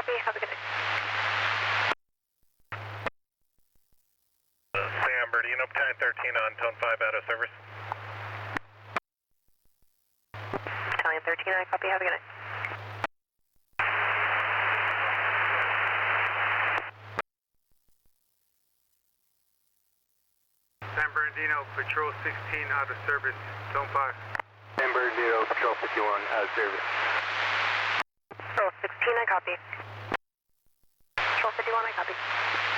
copy. Have a good day. San Bernardino, Battalion 13 on tone 5 out of service. Battalion 13, I copy. Have a good night. San Bernardino, Patrol 16 out of service, tone 5. San Bernardino, Patrol 51 out of service. Patrol 16, I copy. Patrol 51, I copy.